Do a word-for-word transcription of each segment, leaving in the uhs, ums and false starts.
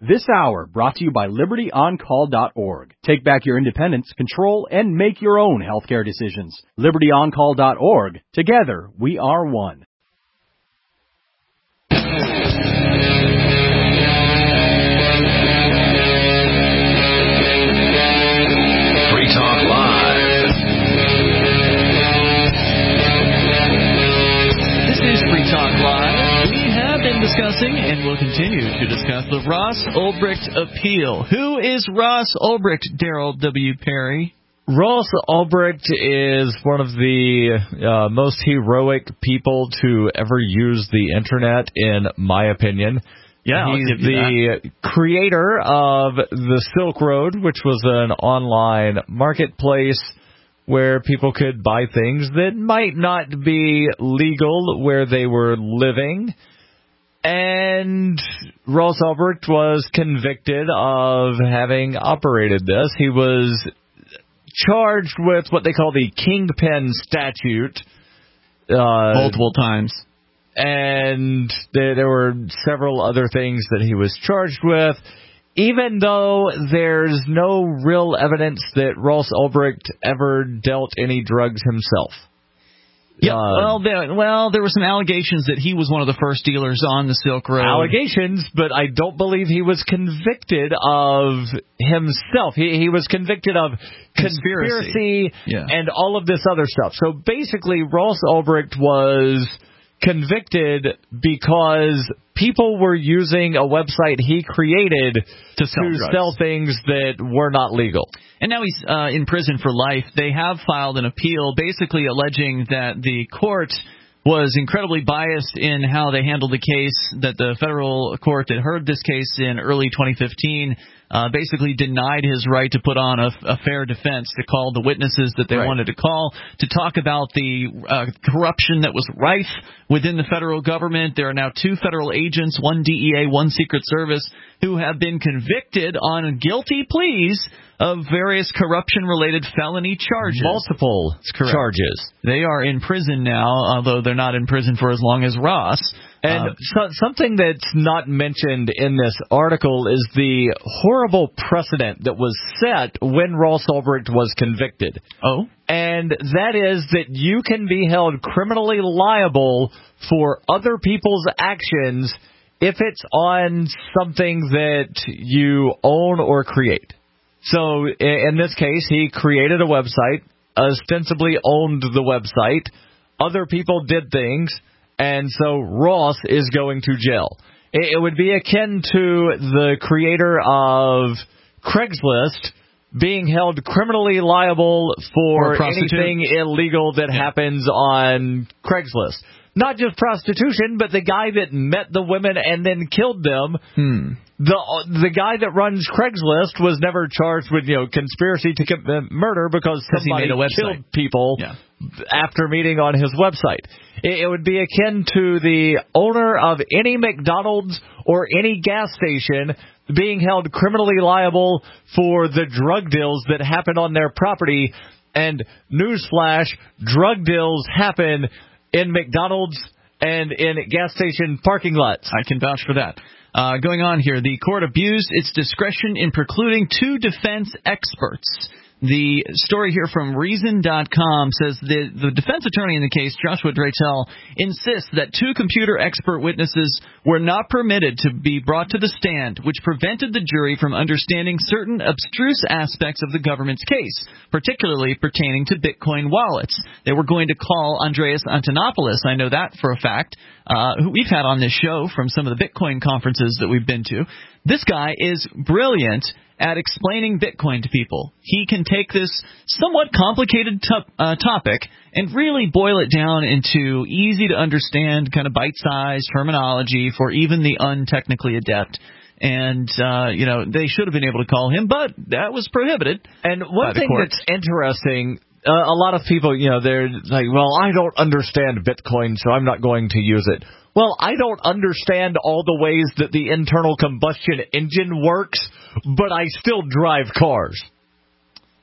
This hour brought to you by Liberty On Call dot org. Take back your independence, control, and make your own healthcare decisions. Liberty On Call dot org. Together, we are one. Free Talk Live. This is Free Talk Live. We have been discussing and will continue to discuss the Ross Ulbricht appeal. Who is Ross Ulbricht, Daryl W. Perry? Ross Ulbricht is one of the uh, most heroic people to ever use the Internet, in my opinion. Yeah, I'll He's give you the that. creator of the Silk Road, which was an online marketplace where people could buy things that might not be legal where they were living. And Ross Ulbricht was convicted of having operated this. He was charged with what they call the Kingpin Statute. Uh, Multiple times. And there, there were several other things that he was charged with, even though there's no real evidence that Ross Ulbricht ever dealt any drugs himself. Yeah, Uh, well, there, well, there were some allegations that he was one of the first dealers on the Silk Road. Allegations, but I don't believe he was convicted of himself. He, he was convicted of Conspiracy. conspiracy Yeah. and all of this other stuff. So basically, Ross Ulbricht was convicted because people were using a website he created To sell to drugs. sell things that were not legal. And now he's uh, in prison for life. They have filed an appeal basically alleging that the court was incredibly biased in how they handled the case, that the federal court that heard this case in early twenty fifteen uh, basically denied his right to put on a, a fair defense, to call the witnesses that they Right. wanted to call, to talk about the uh, corruption that was rife within the federal government. There are now two federal agents, one D E A, one Secret Service, who have been convicted on guilty pleas of various corruption-related felony charges. Multiple correct. charges. They are in prison now, although they're not in prison for as long as Ross. And Uh, so, something that's not mentioned in this article is the horrible precedent that was set when Ross Ulbricht was convicted. oh? And that is that you can be held criminally liable for other people's actions if it's on something that you own or create. So in this case, he created a website, ostensibly owned the website. Other people did things, and so Ross is going to jail. It would be akin to the creator of Craigslist being held criminally liable Or for a prostitute. anything illegal that Yeah. happens on Craigslist. Not just prostitution, but the guy that met the women and then killed them. Hmm. The the guy that runs Craigslist was never charged with, you know, conspiracy to commit murder because 'Cause he somebody made a website. killed people Yeah. after meeting on his website. It, it would be akin to the owner of any McDonald's or any gas station being held criminally liable for the drug deals that happen on their property. And newsflash, drug deals happen in McDonald's and in gas station parking lots. I can vouch for that. Uh, going on here, the court abused its discretion in precluding two defense experts. The story here from Reason dot com says the, the defense attorney in the case, Joshua Draytell, insists that two computer expert witnesses were not permitted to be brought to the stand, which prevented the jury from understanding certain abstruse aspects of the government's case, particularly pertaining to Bitcoin wallets. They were going to call Andreas Antonopoulos, I know that for a fact, uh, who we've had on this show from some of the Bitcoin conferences that we've been to. This guy is brilliant at explaining Bitcoin to people. He can take this somewhat complicated to- uh, topic and really boil it down into easy-to-understand, kind of bite-sized terminology for even the untechnically adept. And, uh, you know, they should have been able to call him, but that was prohibited. And by one the thing court. that's interesting, uh, a lot of people, you know, they're like, well, I don't understand Bitcoin, so I'm not going to use it. Well, I don't understand all the ways that the internal combustion engine works, but I still drive cars.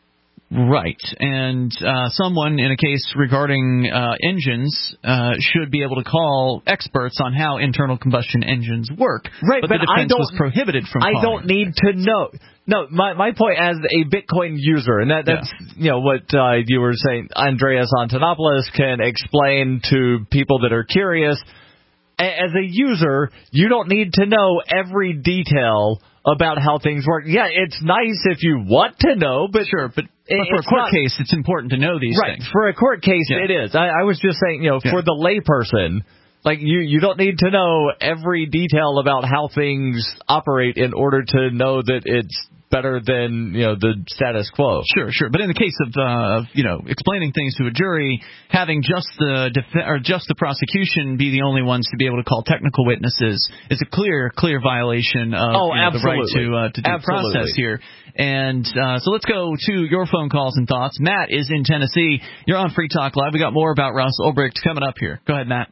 Right, and uh, someone in a case regarding uh, engines uh, should be able to call experts on how internal combustion engines work. Right, but, but the defense I don't, was prohibited from I calling. don't need to know. No, my my point as a Bitcoin user, and that, that's yeah. you know what uh, you were saying, Andreas Antonopoulos can explain to people that are curious. As a user, you don't need to know every detail about how things work. Yeah, it's nice if you want to know, but sure, but, but for a court not, case, it's important to know these right, things. For a court case, yeah. it is. I, I was just saying, you know, yeah. for the layperson, like you, you don't need to know every detail about how things operate in order to know that it's better than, you know, the status quo. Sure, sure. But in the case of, uh, you know, explaining things to a jury, having just the def- or just the prosecution be the only ones to be able to call technical witnesses is a clear, clear violation of oh, you know, the right to uh, to due absolutely. process here. And uh, so let's go to your phone calls and thoughts. Matt is in Tennessee. You're on Free Talk Live. We got more about Ross Ulbricht coming up here. Go ahead, Matt.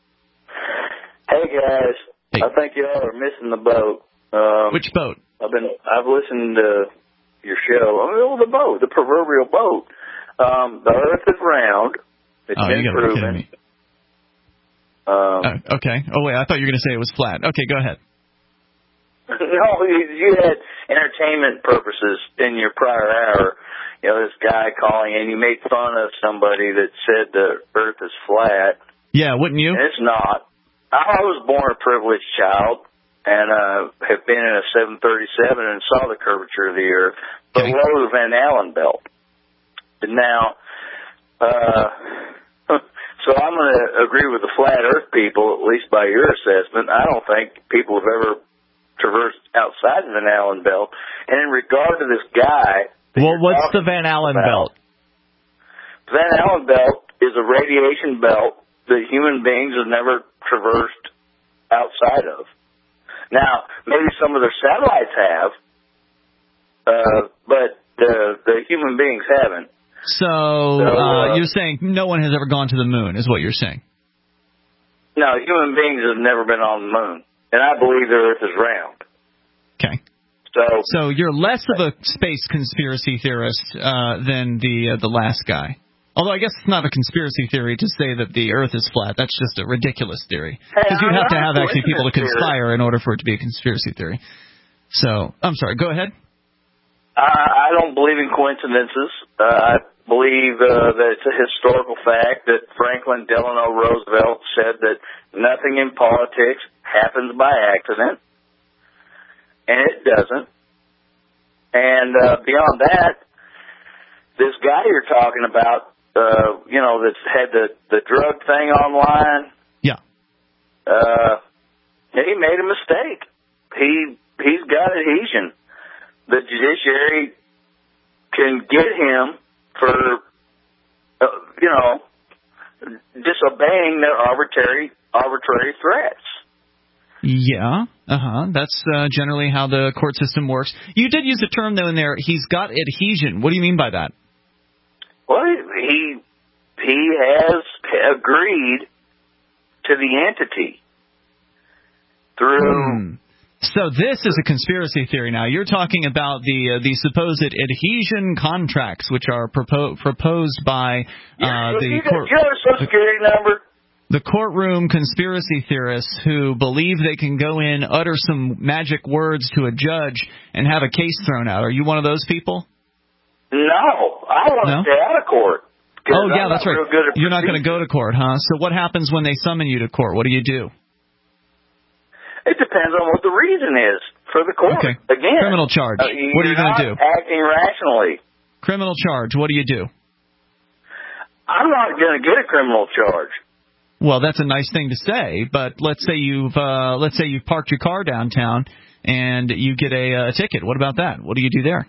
Hey guys, hey. I think y'all are missing the boat. Um, Which boat? I've been I've listened to your show. Oh, the boat, the proverbial boat. Um, the Earth is round. It's oh, been you gotta be proven. kidding me. Um, uh, okay. Oh wait, I thought you were going to say it was flat. Okay, go ahead. No, you, you had entertainment purposes in your prior hour. You know, this guy calling in, you made fun of somebody that said the Earth is flat. Yeah, wouldn't you? And it's not. I was born a privileged child. And uh, have been in a seven thirty-seven and saw the curvature of the Earth okay. below the Van Allen belt. Now, uh, so I'm going to agree with the flat Earth people, at least by your assessment. I don't think people have ever traversed outside the Van Allen belt. And in regard to this guy, well, what's the Van Allen about, belt? The Van Allen belt is a radiation belt that human beings have never traversed outside of. Now, maybe some of their satellites have, uh, but the the human beings haven't. So, so uh, uh, you're saying no one has ever gone to the moon, is what you're saying? No, human beings have never been on the moon, and I believe the Earth is round. Okay. So, so you're less of a space conspiracy theorist uh, than the uh, the last guy. Although I guess it's not a conspiracy theory to say that the Earth is flat. That's just a ridiculous theory. Because hey, you'd have to have actually people to conspire theory. in order for it to be a conspiracy theory. So, I'm sorry, go ahead. I, I don't believe in coincidences. Uh, I believe uh, that it's a historical fact that Franklin Delano Roosevelt said that nothing in politics happens by accident. And it doesn't. And uh, beyond that, this guy you're talking about, Uh, you know, that's had the, the drug thing online. Yeah. Uh, he made a mistake. He, he's got adhesion. The judiciary can get him for, uh, you know, disobeying their arbitrary, arbitrary threats. Yeah, uh-huh. That's uh, generally how the court system works. You did use a term, though, in there, he's got adhesion. What do you mean by that? Well, he he has agreed to the entity through. Hmm. So this is a conspiracy theory now. You're talking about the uh, the supposed adhesion contracts, which are propo- proposed by uh, the you, court. You have a Social Security number? The courtroom conspiracy theorists who believe they can go in, utter some magic words to a judge, and have a case thrown out. Are you one of those people? No, I want to no? stay out of court. Oh, yeah, I'm that's not right. real good at You're not going to procedure. go to court, huh? So what happens when they summon you to court? What do you do? It depends on what the reason is for the court. Okay. Again, criminal charge. Uh, what are you going to do? Acting rationally. Criminal charge. What do you do? I'm not going to get a criminal charge. Well, that's a nice thing to say, but let's say you've uh, let's say you've parked your car downtown and you get a, a ticket. What about that? What do you do there?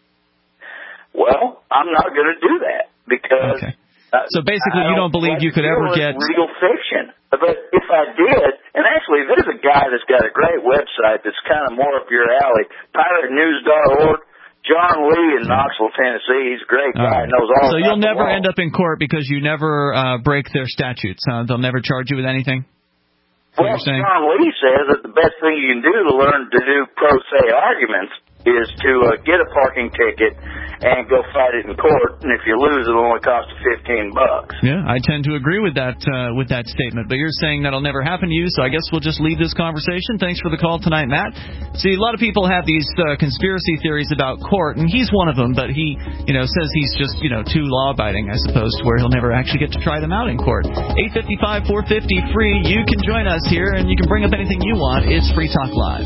Well, I'm not going to do that because. Okay. Uh, so basically, you don't believe you could ever get legal fiction. But if I did, and actually, there's a guy that's got a great website that's kind of more up your alley, pirate news dot org. John Lee in Knoxville, Tennessee. He's a great guy. All right. Knows all so about you'll the never law. end up in court because you never uh, break their statutes. Huh? They'll never charge you with anything. Well, John Lee says that the best thing you can do to learn to do pro se arguments is to uh, get a parking ticket and go fight it in court, and if you lose, it'll only cost you fifteen bucks. Yeah, I tend to agree with that uh, with that statement, but you're saying that'll never happen to you, so I guess we'll just leave this conversation. Thanks for the call tonight, Matt. See, a lot of people have these uh, conspiracy theories about court, and he's one of them, but he, you know, says he's just, you know, too law-abiding, I suppose, to where he'll never actually get to try them out in court. eight five five, four five zero, free. You can join us here, and you can bring up anything you want. It's Free Talk Live.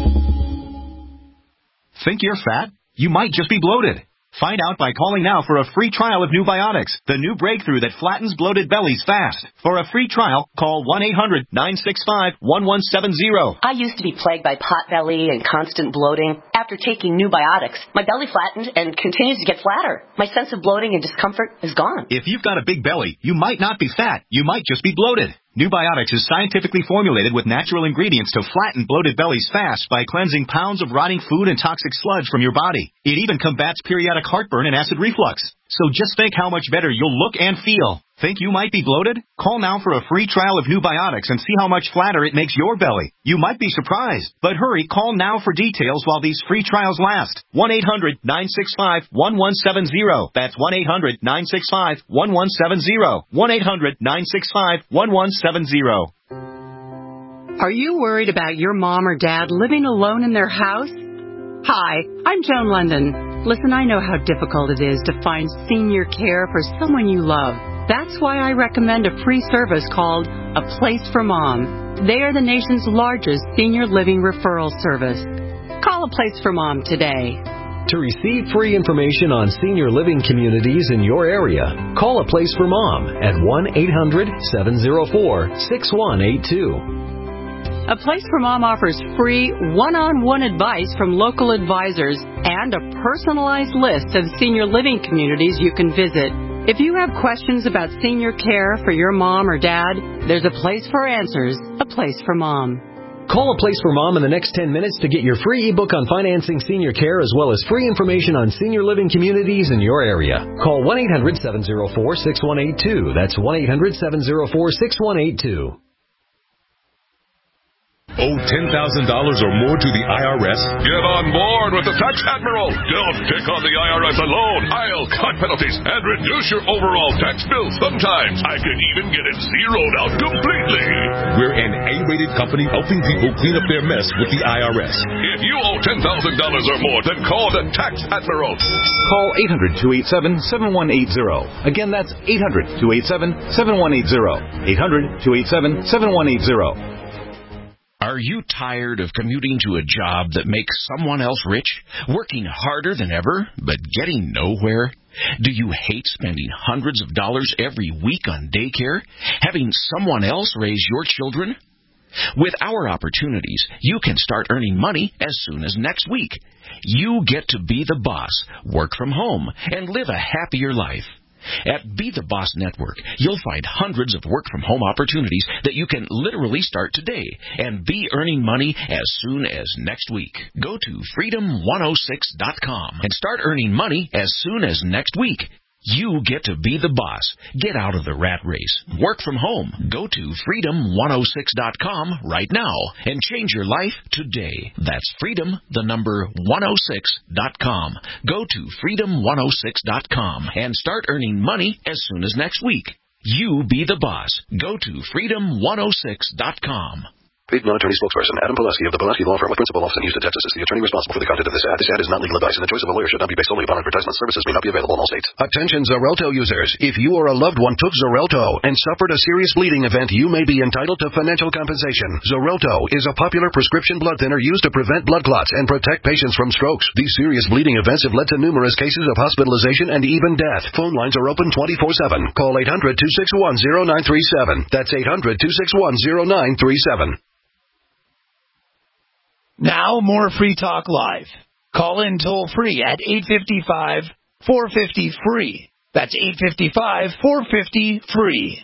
Think you're fat? You might just be bloated. Find out by calling now for a free trial of New Biotics, the new breakthrough that flattens bloated bellies fast. For a free trial, call one eight hundred, nine six five, one one seven zero. I used to be plagued by pot belly and constant bloating. After taking New Biotics, my belly flattened and continues to get flatter. My sense of bloating and discomfort is gone. If you've got a big belly, you might not be fat. You might just be bloated. New Biotics is scientifically formulated with natural ingredients to flatten bloated bellies fast by cleansing pounds of rotting food and toxic sludge from your body. It even combats periodic heartburn and acid reflux. So just think how much better you'll look and feel. Think you might be bloated? Call now for a free trial of New Biotics and see how much flatter it makes your belly. You might be surprised. But hurry, call now for details while these free trials last. one eight hundred, nine six five, one one seven zero. That's one eight hundred, nine six five, one one seven zero. one eight hundred, nine six five, one one seven zero. Are you worried about your mom or dad living alone in their house? Hi, I'm Joan London. Listen, I know how difficult it is to find senior care for someone you love. That's why I recommend a free service called A Place for Mom. They are the nation's largest senior living referral service. Call A Place for Mom today. To receive free information on senior living communities in your area, call A Place for Mom at one eight hundred, seven zero four, six one eight two. A Place for Mom offers free one-on-one advice from local advisors and a personalized list of senior living communities you can visit. If you have questions about senior care for your mom or dad, there's a place for answers, A Place for Mom. Call A Place for Mom in the next ten minutes to get your free ebook on financing senior care as well as free information on senior living communities in your area. Call one eight hundred, seven zero four, six one eight two. That's one eight hundred, seven zero four, six one eight two. Owe ten thousand dollars or more to the I R S? Get on board with the Tax Admiral. Don't take on the I R S alone. I'll cut penalties and reduce your overall tax bill. Sometimes I can even get it zeroed out completely. We're an A-rated company helping people clean up their mess with the I R S. If you owe ten thousand dollars or more, then call the Tax Admiral. Call eight hundred, two eight seven, seven one eight zero. Again, that's eight hundred, two eight seven, seven one eight zero. eight hundred, two eight seven, seven one eight zero. Are you tired of commuting to a job that makes someone else rich, working harder than ever, but getting nowhere? Do you hate spending hundreds of dollars every week on daycare, having someone else raise your children? With our opportunities, you can start earning money as soon as next week. You get to be the boss, work from home, and live a happier life. At Be the Boss Network, you'll find hundreds of work-from-home opportunities that you can literally start today and be earning money as soon as next week. Go to freedom one oh six dot com and start earning money as soon as next week. You get to be the boss. Get out of the rat race. Work from home. Go to freedom one oh six dot com right now and change your life today. That's freedom, the number one oh six dot com. Go to freedom one oh six dot com and start earning money as soon as next week. You be the boss. Go to freedom one oh six dot com. Paid non-attorney spokesperson Adam Pulaski of the Pulaski Law Firm with principal office in Houston, Texas, is the attorney responsible for the content of this ad. This ad is not legal advice, and the choice of a lawyer should not be based solely upon advertisement. Services may not be available in all states. Attention Xarelto users. If you or a loved one took Xarelto and suffered a serious bleeding event, you may be entitled to financial compensation. Xarelto is a popular prescription blood thinner used to prevent blood clots and protect patients from strokes. These serious bleeding events have led to numerous cases of hospitalization and even death. Phone lines are open twenty-four seven. Call eight hundred, two six one, zero nine three seven. That's eight hundred, two six one, zero nine three seven. Now, more Free Talk Live. Call in toll-free at eight five five, four five zero, free. That's eight five five, four five zero, free.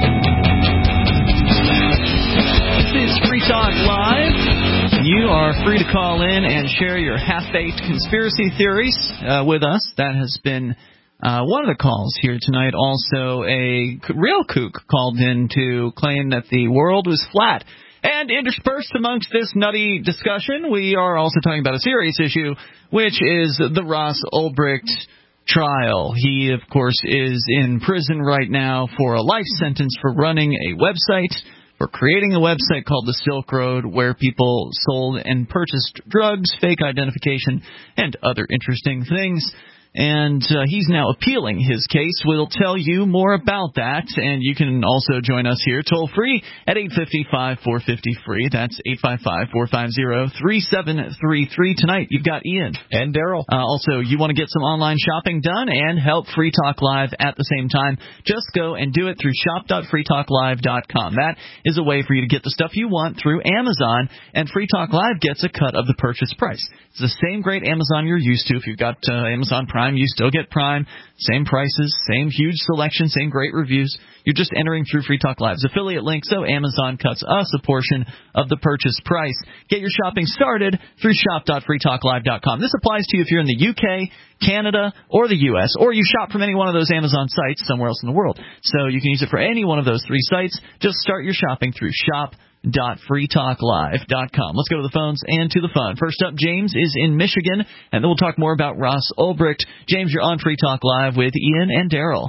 This is Free Talk Live. You are free free to call in and share your half-baked conspiracy theories uh, with us. That has been uh, one of the calls here tonight. Also, a real kook called in to claim that the world was flat. And interspersed amongst this nutty discussion, we are also talking about a serious issue, which is the Ross Ulbricht trial. He, of course, is in prison right now for a life sentence for running a website, for creating a website called the Silk Road, where people sold and purchased drugs, fake identification, and other interesting things. And uh, he's now appealing his case. We'll tell you more about that, and you can also join us here toll-free at eight five five, four five zero, free. That's eight five five, four five zero, three seven three three. Tonight, you've got Ian. And Daryl. Uh, also, you want to get some online shopping done and help Free Talk Live at the same time, just go and do it through shop dot free talk live dot com. That is a way for you to get the stuff you want through Amazon, and Free Talk Live gets a cut of the purchase price. It's the same great Amazon you're used to. If you've got uh, Amazon Prime, you still get Prime, same prices, same huge selection, same great reviews. You're just entering through Free Talk Live's affiliate link, so Amazon cuts us a portion of the purchase price. Get your shopping started through shop dot free talk live dot com. This applies to you if you're in the U K, Canada, or the U S, or you shop from any one of those Amazon sites somewhere else in the world. So you can use it for any one of those three sites. Just start your shopping through shop dot free talk live dot com. Let's go to the phones and to the fun. First up, James is in Michigan, and then we'll talk more about Ross Ulbricht. James, you're on Free Talk Live with Ian and Daryl.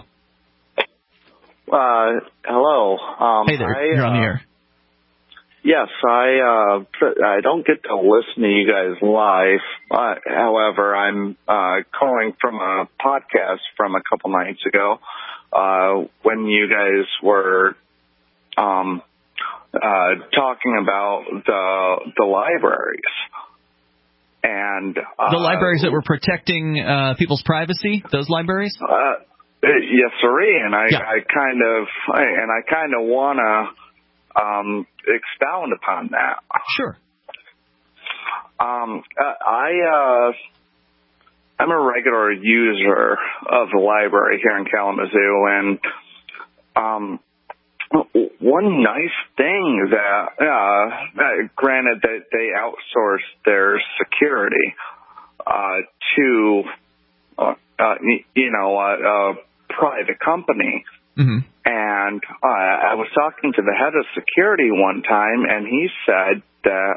Uh, hello. Um, hey there, I, you're on the uh, air. Yes, I uh, I don't get to listen to you guys live. Uh, however, I'm uh, calling from a podcast from a couple nights ago uh, when you guys were um, uh, talking about the the libraries. And uh, the libraries that were protecting uh, people's privacy, those libraries? Uh, yes, sirree. And I, yeah. I kind of and I kind of want to um, expound upon that. Sure. Um, I uh, I'm a regular user of the library here in Kalamazoo, and um, one nice thing that, uh, granted that they outsource their security uh, to, uh, uh, you know, a, a private company. Mm-hmm. And uh, I was talking to the head of security one time, and he said that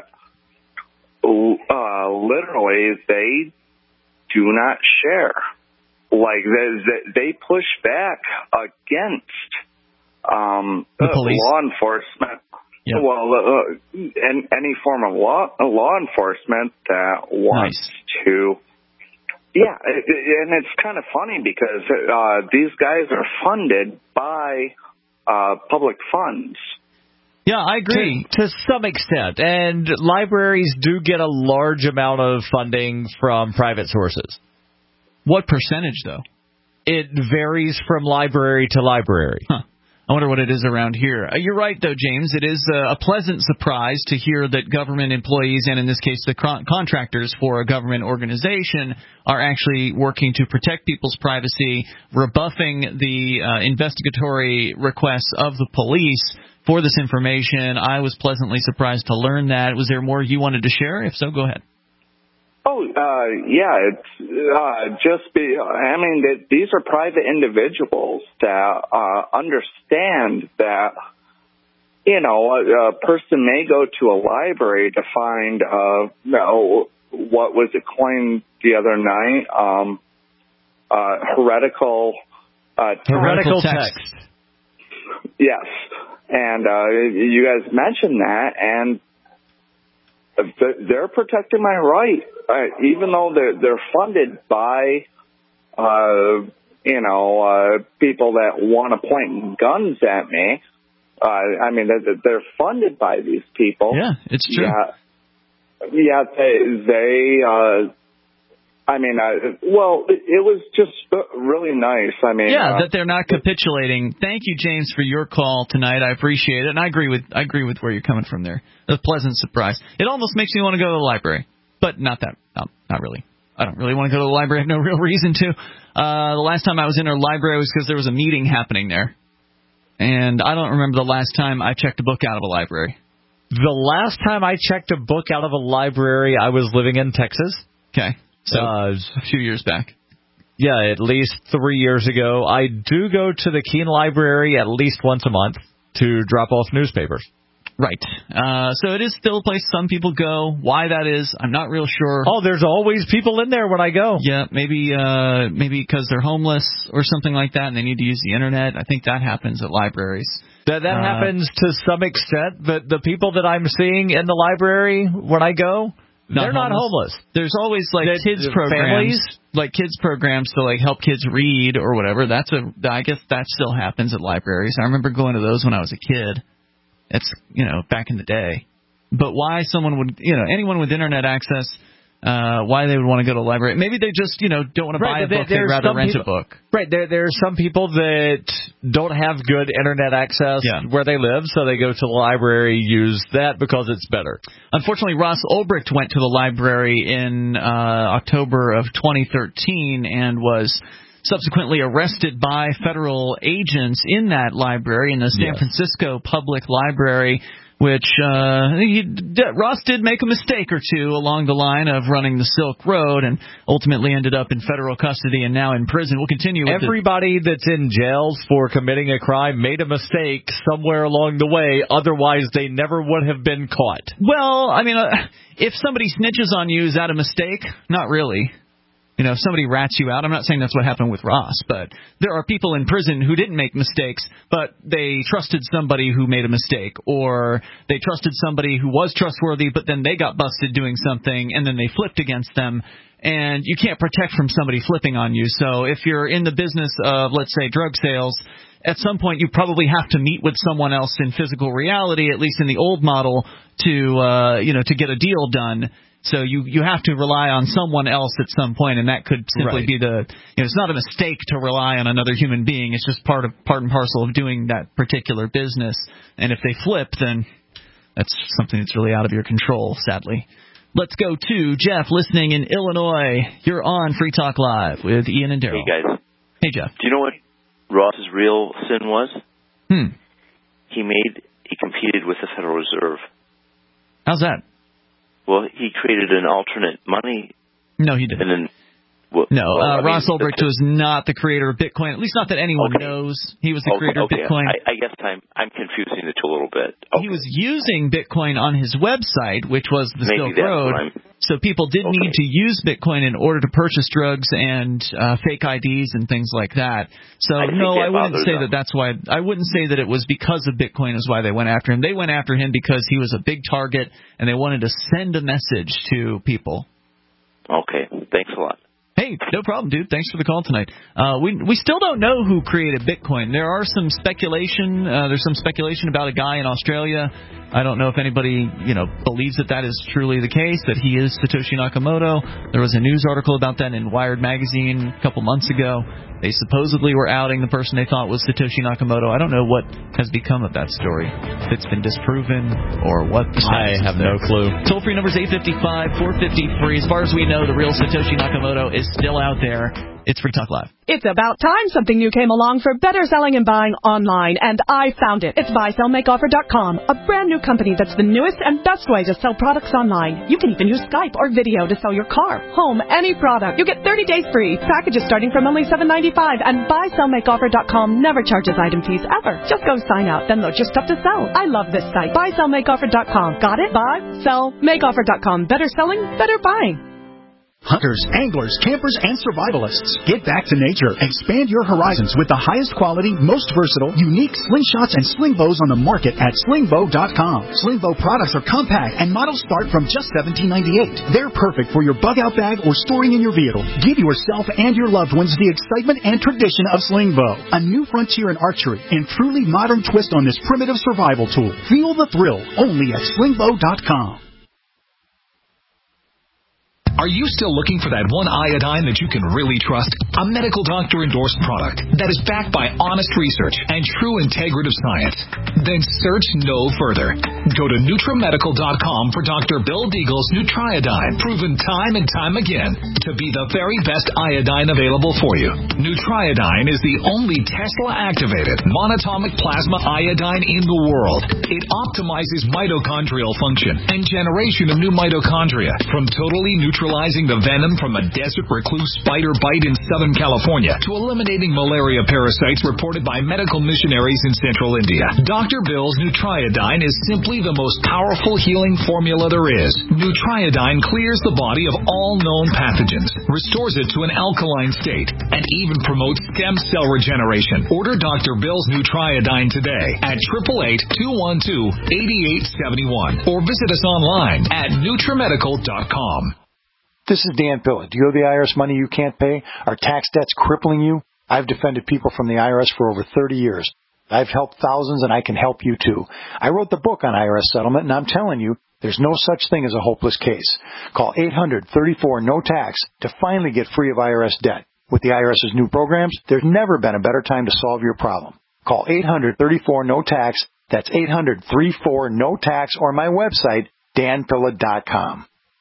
uh, literally they do not share. Like, they, they push back against Um, the police. Uh, law enforcement, yeah. well, uh, and any form of law law enforcement that wants nice. to, yeah, it, and it's kind of funny because uh, these guys are funded by uh, public funds. Yeah, I agree to, to some extent, and libraries do get a large amount of funding from private sources. What percentage, though? It varies from library to library. Huh. I wonder what it is around here. Uh, you're right, though, James. It is uh, a pleasant surprise to hear that government employees, and in this case the con- contractors for a government organization, are actually working to protect people's privacy, rebuffing the uh, investigatory requests of the police for this information. I was pleasantly surprised to learn that. Was there more you wanted to share? If so, go ahead. Oh, uh, yeah, it's, uh, just be, I mean, that these are private individuals that, uh, understand that, you know, a, a person may go to a library to find, uh, you know, what was it coined the other night? Um, uh, heretical, uh, text. Heretical text. Yes. And, uh, you guys mentioned that, and they're protecting my right, uh, even though they're, they're funded by, uh, you know, uh, people that want to point guns at me. Uh, I mean, they're, they're funded by these people. Yeah, it's true. Yeah, yeah they, they uh, I mean, uh, well, it, it was just really nice. I mean, yeah, uh, that they're not capitulating. Thank you, James, for your call tonight. I appreciate it, and I agree with I agree with where you're coming from there. A pleasant surprise. It almost makes me want to go to the library, but not that. Not, not really. I don't really want to go to the library. I have no real reason to. Uh, the last time I was in a library was because there was a meeting happening there, and I don't remember the last time I checked a book out of a library. The last time I checked a book out of a library, I was living in Texas. Okay. So uh, a few years back. Yeah, at least three years ago. I do go to the Keene Library at least once a month to drop off newspapers. Right. Uh, so it is still a place some people go. Why that is, I'm not real sure. Oh, there's always people in there when I go. Yeah, maybe uh, maybe because they're homeless or something like that and they need to use the Internet. I think that happens at libraries. That that uh, happens to some extent, but the people that I'm seeing in the library when I go, not they're homeless. not homeless. There's always like the, kids the programs, families. like kids programs to like help kids read or whatever. That's a I guess that still happens at libraries. I remember going to those when I was a kid. It's, you know, back in the day. But why someone would, you know, anyone with Internet access, uh, why they would want to go to a library. Maybe they just, you know, don't want to buy right, a book. They'd rather rent people, a book. Right. There, there are some people that don't have good Internet access yeah. where they live, so they go to the library, use that because it's better. Unfortunately, Ross Ulbricht went to the library in uh, October of twenty thirteen and was subsequently arrested by federal agents in that library, in the San yes. Francisco Public Library, which uh, he, Ross did make a mistake or two along the line of running the Silk Road and ultimately ended up in federal custody and now in prison. We'll continue with Everybody the, that's in jails for committing a crime made a mistake somewhere along the way. Otherwise, they never would have been caught. Well, I mean, uh, if somebody snitches on you, is that a mistake? Not really. You know, if somebody rats you out, I'm not saying that's what happened with Ross, but there are people in prison who didn't make mistakes, but they trusted somebody who made a mistake, or they trusted somebody who was trustworthy, but then they got busted doing something, and then they flipped against them, and you can't protect from somebody flipping on you. So if you're in the business of, let's say, drug sales, at some point you probably have to meet with someone else in physical reality, at least in the old model, to uh, you know, to get a deal done. So you, you have to rely on someone else at some point, and that could simply right. be the, you know, it's not a mistake to rely on another human being. It's just part of part and parcel of doing that particular business. And if they flip, then that's something that's really out of your control, sadly. Let's go to Jeff, listening in Illinois. You're on Free Talk Live with Ian and Daryl. Hey, guys. Hey, Jeff. Do you know what Ross's real sin was? Hmm. He made, he competed with the Federal Reserve. How's that? Well, he created an alternate money. No, he didn't. And then, well, no, well, uh, I mean, Ross Ulbricht was not the creator of Bitcoin, at least not that anyone okay. knows. He was the okay, creator okay. of Bitcoin. I, I guess I'm I'm confusing the two a little bit. Okay. He was using Bitcoin on his website, which was the Maybe Silk Road. So people did okay. need to use Bitcoin in order to purchase drugs and uh, fake I Ds and things like that. So I no, I wouldn't say them. that that's why. I wouldn't say that it was because of Bitcoin is why they went after him. They went after him because he was a big target and they wanted to send a message to people. Okay, thanks a lot. Hey, no problem, dude. Thanks for the call tonight. Uh, we we still don't know who created Bitcoin. There are some speculation. Uh, there's some speculation about a guy in Australia. I don't know if anybody you know believes that that is truly the case, that he is Satoshi Nakamoto. There was a news article about that in Wired magazine a couple months ago. They supposedly were outing the person they thought was Satoshi Nakamoto. I don't know what has become of that story. If it's been disproven or what. I have no clue. Toll-free number is eight five five, four five zero, free. As far as we know, the real Satoshi Nakamoto is still out there. It's Free Talk Live. It's about time something new came along for better selling and buying online, and I found it. It's buy sell make offer dot com, a brand new company that's the newest and best way to sell products online. You can even use Skype or video to sell your car, home, any product. You get thirty days free. Packages starting from only seven ninety-five, and buy sell make offer dot com never charges item fees ever. Just go sign up, then load your stuff to sell. I love this site. buy sell make offer dot com. Got it? buy sell make offer dot com. Better selling, better buying. Hunters, anglers, campers, and survivalists. Get back to nature. Expand your horizons with the highest quality, most versatile, unique slingshots and sling bows on the market at sling bow dot com. Sling bow products are compact and models start from just seventeen ninety-eight. They're perfect for your bug-out bag or storing in your vehicle. Give yourself and your loved ones the excitement and tradition of sling bow. A new frontier in archery and truly modern twist on this primitive survival tool. Feel the thrill only at sling bow dot com. Are you still looking for that one iodine that you can really trust? A medical doctor-endorsed product that is backed by honest research and true integrative science? Then search no further. Go to Nutramedical dot com for Doctor Bill Deagle's Nutriodine, proven time and time again to be the very best iodine available for you. Nutriodine is the only Tesla-activated monatomic plasma iodine in the world. It optimizes mitochondrial function and generation of new mitochondria, from totally neutralizing the venom from a desert recluse spider bite in Southern California to eliminating malaria parasites reported by medical missionaries in central India. Doctor Bill's Nutriodine is simply the most powerful healing formula there is. Nutriodine clears the body of all known pathogens, restores it to an alkaline state, and even promotes stem cell regeneration. Order Doctor Bill's Nutriodine today at eight eight eight, two one two, eight eight seven one or visit us online at Nutramedical dot com. This is Dan Pilla. Do you owe the I R S money you can't pay? Are tax debts crippling you? I've defended people from the I R S for over thirty years. I've helped thousands, and I can help you too. I wrote the book on I R S settlement, and I'm telling you, there's no such thing as a hopeless case. Call eight hundred, thirty-four, no tax to finally get free of I R S debt. With the IRS's new programs, there's never been a better time to solve your problem. Call eight hundred, thirty-four, no tax. That's eight hundred, thirty-four, no tax, or my website, dan pilla dot com.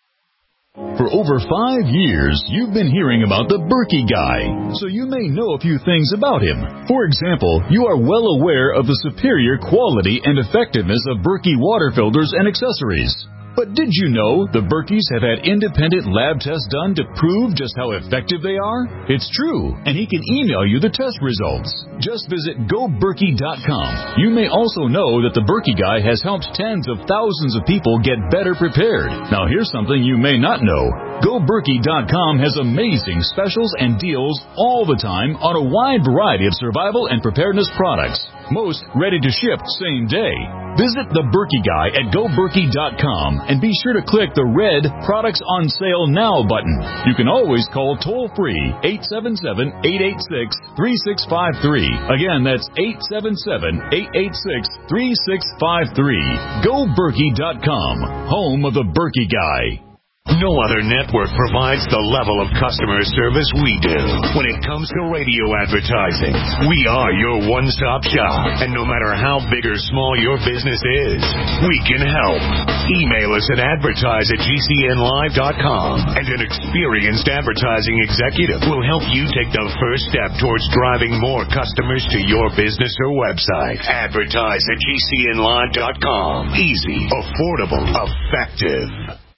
For over five years, you've been hearing about the Berkey Guy, so you may know a few things about him. For example, you are well aware of the superior quality and effectiveness of Berkey water filters and accessories. But did you know the Berkeys have had independent lab tests done to prove just how effective they are? It's true, and he can email you the test results. Just visit go berkey dot com. You may also know that the Berkey Guy has helped tens of thousands of people get better prepared. Now here's something you may not know. go berkey dot com has amazing specials and deals all the time on a wide variety of survival and preparedness products. Most ready to ship same day. Visit the Berkey Guy at go berkey dot com and be sure to click the red Products on Sale Now button. You can always call toll-free eight seven seven, eight eight six, three six five three. Again, that's eight seven seven, eight eight six, three six five three. go berkey dot com, home of the Berkey Guy. No other network provides the level of customer service we do. When it comes to radio advertising, we are your one-stop shop. And no matter how big or small your business is, we can help. Email us at advertise at g c n live dot com, and an experienced advertising executive will help you take the first step towards driving more customers to your business or website. Advertise at g c n live dot com. Easy, affordable, effective.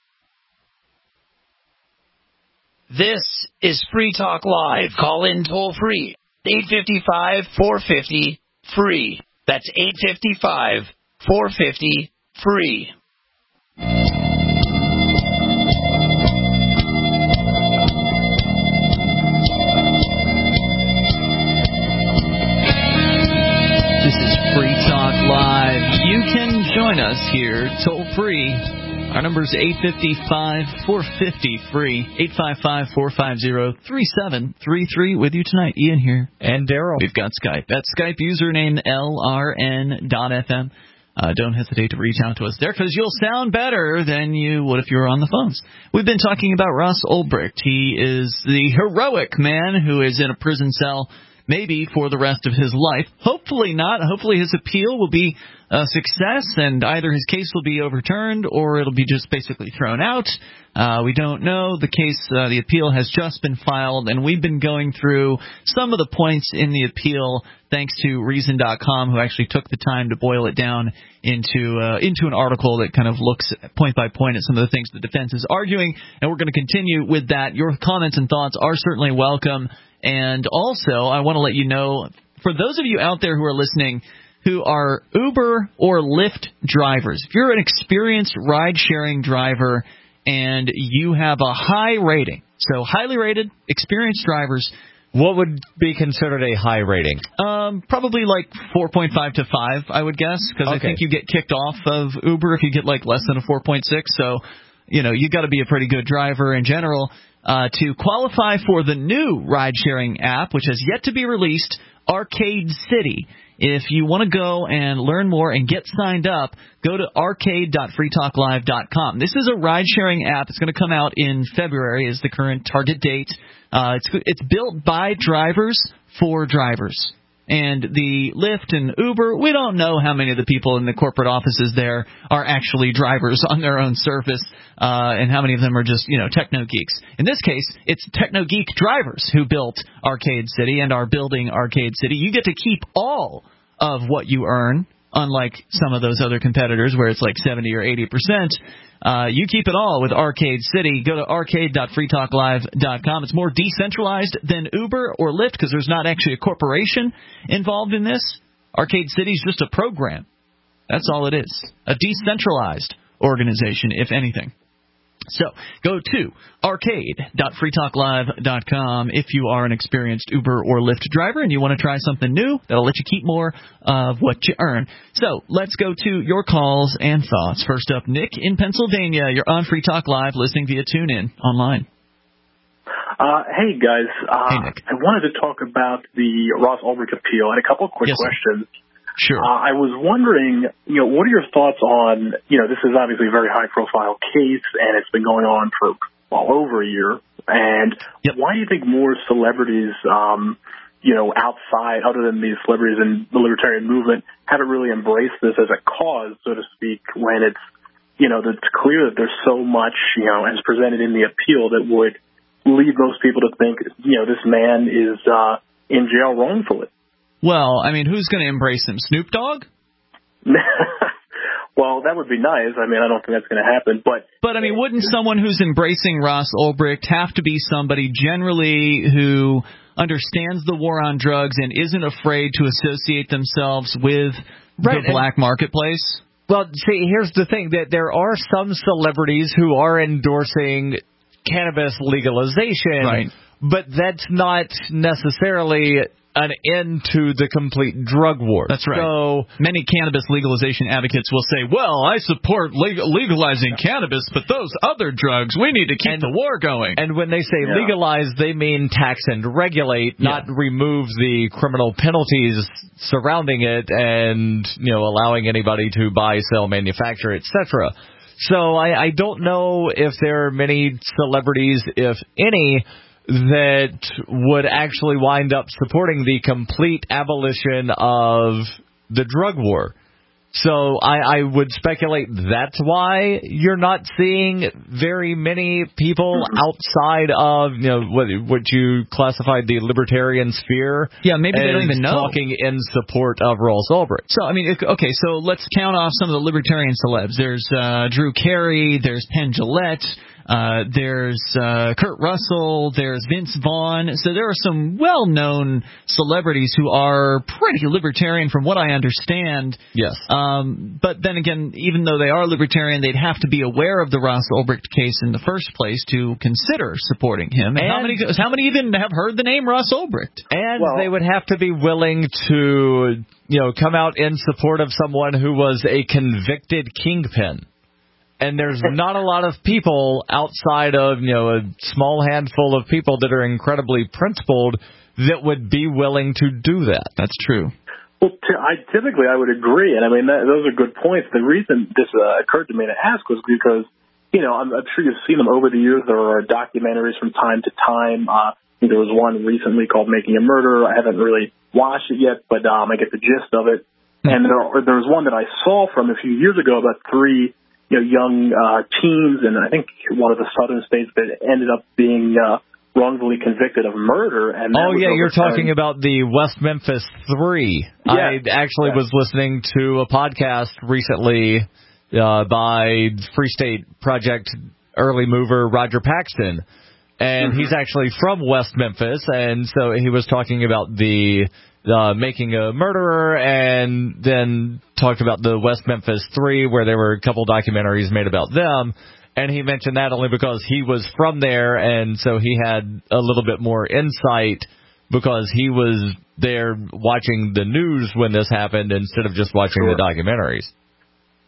This is Free Talk Live. Call in toll free. eight five five, four five zero, free. That's eight five five, four five zero, free. This is Free Talk Live. You can join us here toll free. Our number is eight five five, four five zero, free. eight five five, four five zero, three seven three three. With you tonight, Ian here. And Daryl. We've got Skype. That's Skype username L R N dot F M. Uh, don't hesitate to reach out to us there, because you'll sound better than you would if you were on the phones. We've been talking about Ross Ulbricht. He is the heroic man who is in a prison cell maybe for the rest of his life. Hopefully not. Hopefully his appeal will be a success, and either his case will be overturned or it'll be just basically thrown out. Uh, we don't know. The case, uh, the appeal has just been filed, and we've been going through some of the points in the appeal thanks to Reason dot com, who actually took the time to boil it down into uh, into an article that kind of looks point by point at some of the things the defense is arguing, and we're going to continue with that. Your comments and thoughts are certainly welcome. And also, I want to let you know, for those of you out there who are listening who are Uber or Lyft drivers, if you're an experienced ride-sharing driver and you have a high rating, so highly rated, experienced drivers, what would be considered a high rating? Um, probably like four point five to five, I would guess, because okay. I think you get kicked off of Uber if you get like less than a four point six, so you know, you got to be a pretty good driver in general. uh, to qualify for the new ride-sharing app, which has yet to be released, Arcade City. If you want to go and learn more and get signed up, go to arcade dot free talk live dot com. This is a ride-sharing app. It's going to come out in February is the current target date. Uh, it's it's built by drivers for drivers. And the Lyft and Uber, we don't know how many of the people in the corporate offices there are actually drivers on their own service, uh, and how many of them are just, you know, techno geeks. In this case, it's techno geek drivers who built Arcade City and are building Arcade City. You get to keep all of what you earn, unlike some of those other competitors where it's like seventy or eighty percent. Uh, you keep it all with Arcade City. Go to arcade dot free talk live dot com. It's more decentralized than Uber or Lyft because there's not actually a corporation involved in this. Arcade City is just a program. That's all it is. A decentralized organization, if anything. So go to arcade dot free talk live dot com if you are an experienced Uber or Lyft driver and you want to try something new that'll let you keep more of what you earn. So let's go to your calls and thoughts. First up, Nick in Pennsylvania. You're on Free Talk Live, listening via TuneIn online. Uh, hey, guys. Uh, hey, Nick. I wanted to talk about the Ross Ulbricht appeal and a couple of quick yes, questions. Sure. Uh, I was wondering, you know, what are your thoughts on, you know, this is obviously a very high-profile case, and it's been going on for well over a year. And yep. why do you think more celebrities, um, you know, outside, other than these celebrities in the libertarian movement, haven't really embraced this as a cause, so to speak, when it's, you know, that it's clear that there's so much, you know, as presented in the appeal that would lead most people to think, you know, this man is uh, in jail wrongfully. Well, I mean, who's going to embrace him? Snoop Dogg? Well, that would be nice. I mean, I don't think that's going to happen. But, but I mean, wouldn't someone who's embracing Ross Ulbricht have to be somebody generally who understands the war on drugs and isn't afraid to associate themselves with right. the black marketplace? Well, see, here's the thing, that there are some celebrities who are endorsing cannabis legalization, right. but that's not necessarily an end to the complete drug war. That's right. So many cannabis legalization advocates will say, well, I support legal- legalizing cannabis, but those other drugs, we need to keep and, the war going. And when they say yeah. legalize, they mean tax and regulate, yeah. not remove the criminal penalties surrounding it and, you know, allowing anybody to buy, sell, manufacture, et cetera. So I, I don't know if there are many celebrities, if any, that would actually wind up supporting the complete abolition of the drug war. So I, I would speculate that's why you're not seeing very many people outside of, you know, what, what you classified the libertarian sphere. Yeah, maybe they don't even know. Talking in support of Ross Ulbricht. So, I mean, okay, so let's count off some of the libertarian celebs. There's uh, Drew Carey, there's Penn Jillette, Uh, there's uh, Kurt Russell, there's Vince Vaughn. So there are some well-known celebrities who are pretty libertarian from what I understand. Yes. Um, but then again, even though they are libertarian, they'd have to be aware of the Ross Ulbricht case in the first place to consider supporting him. And, and how many how many even have heard the name Ross Ulbricht? And well, they would have to be willing to, you know, come out in support of someone who was a convicted kingpin. And there's not a lot of people outside of, you know, a small handful of people that are incredibly principled that would be willing to do that. That's true. Well, t- I, typically I would agree, and I mean, that, those are good points. The reason this uh, occurred to me to ask was because, you know, I'm, I'm sure you've seen them over the years. There are documentaries from time to time. Uh, there was one recently called Making a Murderer. I haven't really watched it yet, but um, I get the gist of it. Mm-hmm. And there, there was one that I saw from a few years ago about three you know, young uh, teens, and I think one of the southern states that ended up being uh, wrongfully convicted of murder. And oh, yeah, you're talking about the West Memphis Three. Yeah. I actually yeah. was listening to a podcast recently uh, by Free State Project early mover Roger Paxton, and mm-hmm. he's actually from West Memphis, and so he was talking about the Uh, Making a Murderer, and then talked about the West Memphis Three, where there were a couple documentaries made about them, and he mentioned that only because he was from there, and so he had a little bit more insight because he was there watching the news when this happened instead of just watching sure. the documentaries.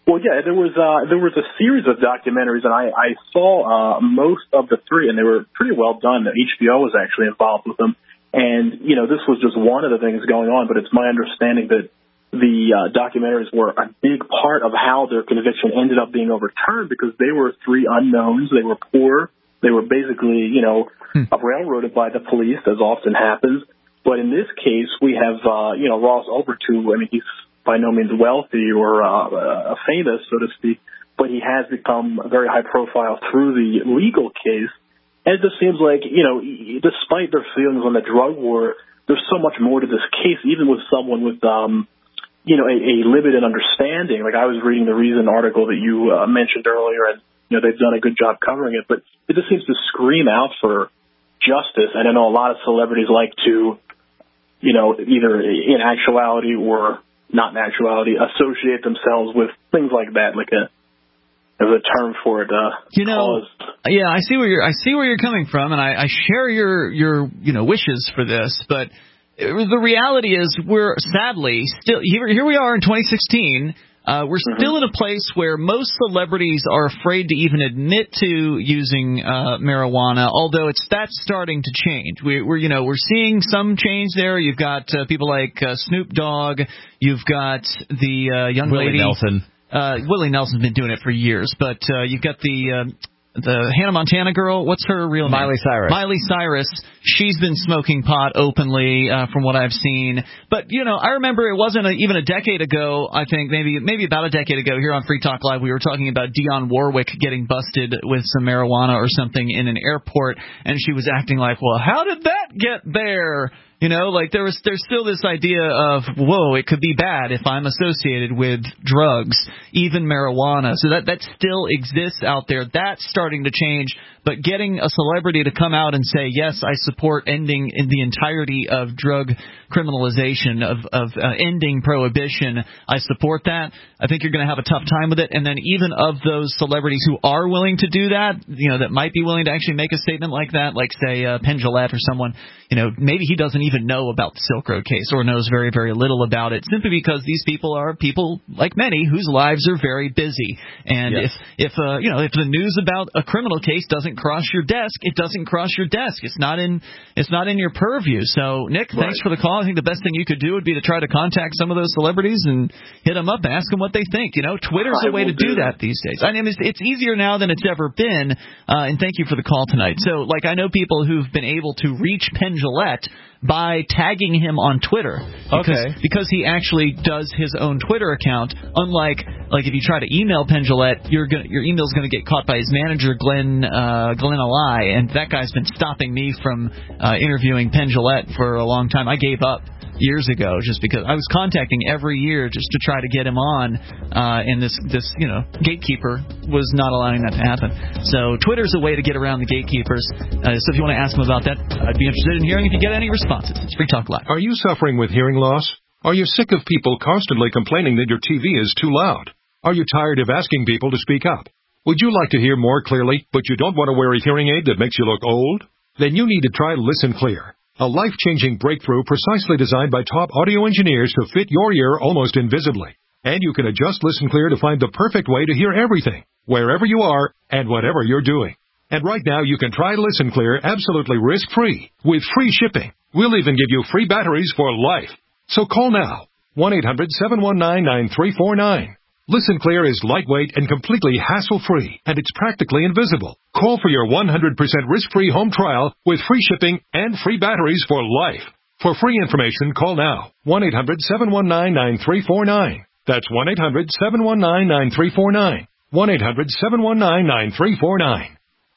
Well, yeah, there was uh, there was a series of documentaries, and I, I saw uh, most of the three, and they were pretty well done. H B O was actually involved with them, and you know this was just one of the things going on. But it's my understanding that the uh, documentaries were a big part of how their conviction ended up being overturned because they were three unknowns. They were poor. They were basically, you know, hmm. railroaded by the police, as often happens. But in this case, we have, uh, you know, Ross Ulbricht, who, I mean, he's by no means wealthy or uh, uh, famous, so to speak, but he has become very high profile through the legal case. And it just seems like, you know, despite their feelings on the drug war, there's so much more to this case, even with someone with, um, you know, a, a limited understanding. Like I was reading the Reason article that you uh, mentioned earlier, and, you know, they've done a good job covering it, but it just seems to scream out for justice. And I know a lot of celebrities like to, you know, either in actuality or not in actuality, associate themselves with things like that, like a there's a term for it. Uh, you know, caused. yeah, I see where you're. I see where you're coming from, and I, I share your your you know wishes for this. But the reality is, we're sadly still here. Here we are in twenty sixteen. Uh, we're mm-hmm. still in a place where most celebrities are afraid to even admit to using uh, marijuana, although it's that's starting to change. We, we're you know we're seeing some change there. You've got uh, people like uh, Snoop Dogg. You've got the uh, young Willie lady Nelson. Uh, Willie Nelson's been doing it for years, but uh, you've got the. Uh, The Hannah Montana girl, what's her real name? Miley Cyrus. Miley Cyrus. She's been smoking pot openly, uh, from what I've seen. But, you know, I remember it wasn't a, even a decade ago, I think, maybe maybe about a decade ago here on Free Talk Live, we were talking about Dionne Warwick getting busted with some marijuana or something in an airport, and she was acting like, well, how did that get there? You know, like there was, there's still this idea of, whoa, it could be bad if I'm associated with drugs, even marijuana. So that, that still exists out there. That's starting to change. But getting a celebrity to come out and say, yes, I support ending in the entirety of drug criminalization, of, of uh, ending prohibition, I support that. I think you're going to have a tough time with it. And then even of those celebrities who are willing to do that, you know, that might be willing to actually make a statement like that, like, say, uh, Penn Jillette or someone, you know, maybe he doesn't even know about the Silk Road case or knows very, very little about it, simply because these people are people, like many, whose lives are very busy. And yes. if, if uh, you know, if the news about a criminal case doesn't cross your desk, it doesn't cross your desk. It's not in it's not in your purview. So, Nick, right. Thanks for the call. I think the best thing you could do would be to try to contact some of those celebrities and hit them up, ask them what they think. You know, Twitter's I a way to do that. that these days. I mean, it's, it's easier now than it's ever been. Uh, and thank you for the call tonight. So, like, I know people who've been able to reach Penn Jillette by tagging him on Twitter. Because, okay. Because he actually does his own Twitter account. Unlike, like, if you try to email Penn Jillette, you're gonna, your email's going to get caught by his manager, Glenn uh, Glenn Alai, and that guy's been stopping me from uh, interviewing Penn Jillette for a long time. I gave up years ago just because I was contacting every year just to try to get him on, uh, and this, this, you know, gatekeeper was not allowing that to happen. So Twitter's a way to get around the gatekeepers. Uh, so if you want to ask them about that, I'd be interested in hearing if you get any responses. It's Free Talk Live. Are you suffering with hearing loss? Are you sick of people constantly complaining that your T V is too loud? Are you tired of asking people to speak up? Would you like to hear more clearly, but you don't want to wear a hearing aid that makes you look old? Then you need to try Listen Clear, a life-changing breakthrough precisely designed by top audio engineers to fit your ear almost invisibly. And you can adjust Listen Clear to find the perfect way to hear everything, wherever you are and whatever you're doing. And right now you can try Listen Clear absolutely risk-free with free shipping. We'll even give you free batteries for life. So call now, one eight hundred seven one nine nine three four nine. Listen Clear is lightweight and completely hassle-free, and it's practically invisible. Call for your one hundred percent risk-free home trial with free shipping and free batteries for life. For free information, call now, one eight hundred seven one nine nine three four nine. That's one eight hundred seven one nine nine three four nine. one eight hundred seven one nine nine three four nine.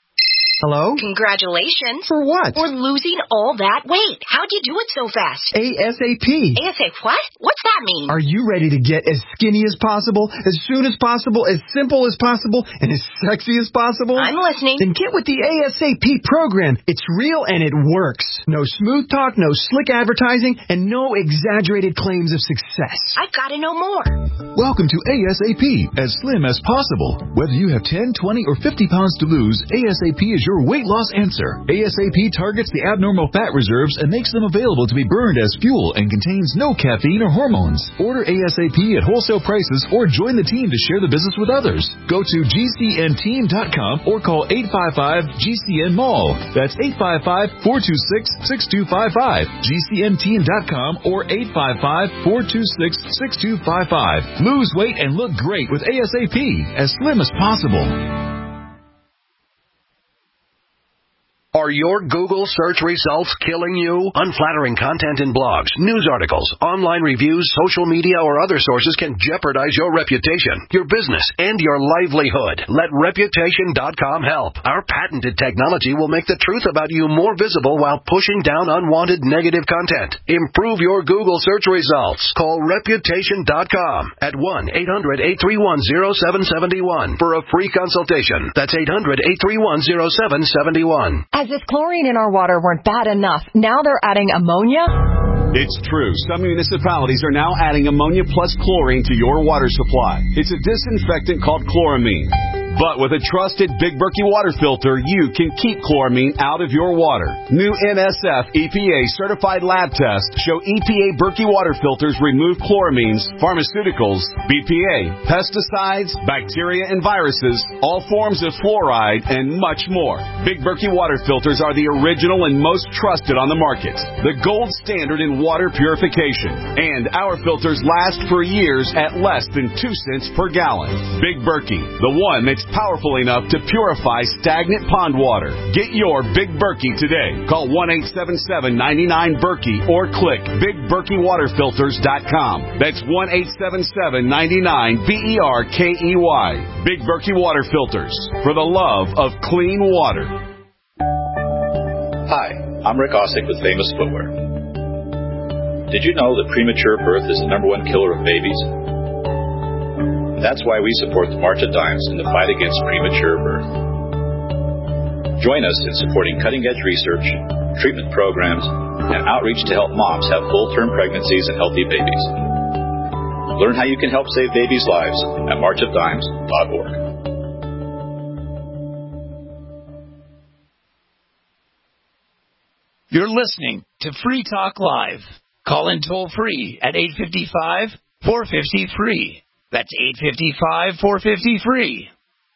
Hello? Congratulations. For what? For losing all that weight. How'd you do it so fast? ASAP. ASAP what? What's that mean? Are you ready to get as skinny as possible, as soon as possible, as simple as possible, and as sexy as possible? I'm listening. Then get with the ASAP program. It's real and it works. No smooth talk, no slick advertising, and no exaggerated claims of success. I've got to know more. Welcome to ASAP, as slim as possible. Whether you have ten, twenty, or fifty pounds to lose, ASAP is your weight loss answer. ASAP targets the abnormal fat reserves and makes them available to be burned as fuel and contains no caffeine or hormones. Order ASAP at wholesale prices or join the team to share the business with others. Go to G C N team dot com or call eight five five G C N mall. That's eight five five, four two six, six two five five. G C N team dot com or eight five five, four two six, six two five five. Lose weight and look great with ASAP, as slim as possible. Are your Google search results killing you? Unflattering content in blogs, news articles, online reviews, social media, or other sources can jeopardize your reputation, your business, and your livelihood. Let Reputation dot com help. Our patented technology will make the truth about you more visible while pushing down unwanted negative content. Improve your Google search results. Call Reputation dot com at one eight hundred, eight three one, zero seven seven one for a free consultation. That's eight hundred, eight three one, zero seven seven one. As if chlorine in our water weren't bad enough, now they're adding ammonia? It's true. Some municipalities are now adding ammonia plus chlorine to your water supply. It's a disinfectant called chloramine. But with a trusted Big Berkey water filter, you can keep chloramine out of your water. New N S F E P A certified lab tests show E P A Berkey water filters remove chloramines, pharmaceuticals, B P A, pesticides, bacteria and viruses, all forms of fluoride, and much more. Big Berkey water filters are the original and most trusted on the market. The gold standard in water purification. And our filters last for years at less than two cents per gallon. Big Berkey, the one that's powerful enough to purify stagnant pond water. Get your Big Berkey today. Call one eight seven seven, nine nine, Berkey or click big berkey water filters dot com. That's one eight seven seven, nine nine, B E R K E Y. Big Berkey Water Filters, for the love of clean water. Hi, I'm Rick Osick with Famous Footwear. Did you know that premature birth is the number one killer of babies? That's why we support the March of Dimes in the fight against premature birth. Join us in supporting cutting-edge research, treatment programs, and outreach to help moms have full-term pregnancies and healthy babies. Learn how you can help save babies' lives at march of dimes dot org. You're listening to Free Talk Live. Call in toll-free at eight five five, four five zero, free. That's eight five five, four five zero, free.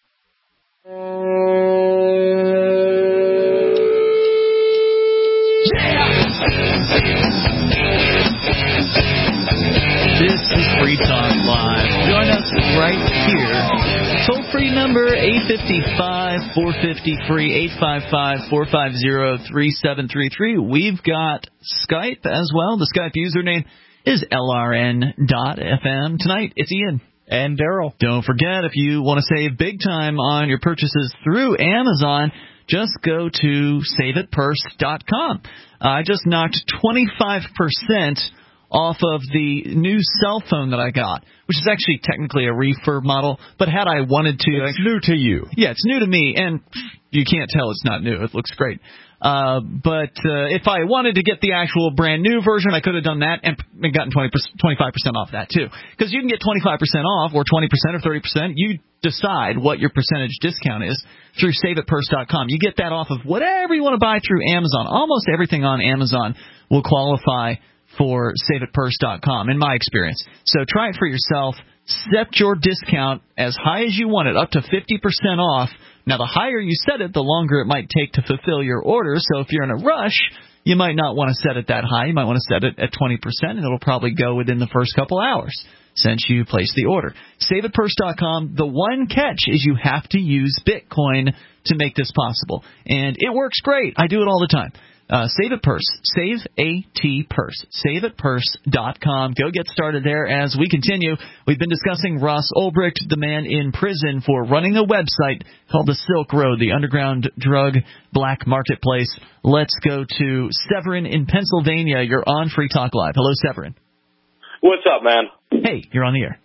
This is Free Talk Live. Join us right here. Toll-free number eight five five, four five zero, free, eight five five, four five zero, three seven three three. We've got Skype as well. The Skype username is L R N dot F M. Tonight, it's Ian. And Daryl. Don't forget, if you want to save big time on your purchases through Amazon, just go to save it purse dot com. Uh, I just knocked twenty-five percent off of the new cell phone that I got, which is actually technically a refurb model, but had I wanted to... It's new to you. Yeah, it's new to me, and you can't tell it's not new. It looks great. Uh, but uh, if I wanted to get the actual brand new version, I could have done that and gotten twenty, twenty-five percent off that too. Because you can get twenty-five percent off or twenty percent or thirty percent. You decide what your percentage discount is through save it purse dot com. You get that off of whatever you want to buy through Amazon. Almost everything on Amazon will qualify for save it purse dot com, in my experience. So try it for yourself. Set your discount as high as you want it, up to fifty percent off. Now, the higher you set it, the longer it might take to fulfill your order. So if you're in a rush, you might not want to set it that high. You might want to set it at twenty percent, and it'll probably go within the first couple hours since you place the order. save it purse dot com. The one catch is you have to use Bitcoin to make this possible. And it works great. I do it all the time. Uh, Save It Purse. Save A T Purse. save it purse dot com. Go get started there as we continue. We've been discussing Ross Ulbricht, the man in prison for running a website called the Silk Road, the underground drug black marketplace. Let's go to Severin in Pennsylvania. You're on Free Talk Live. Hello, Severin. What's up, man? Hey, you're on the air.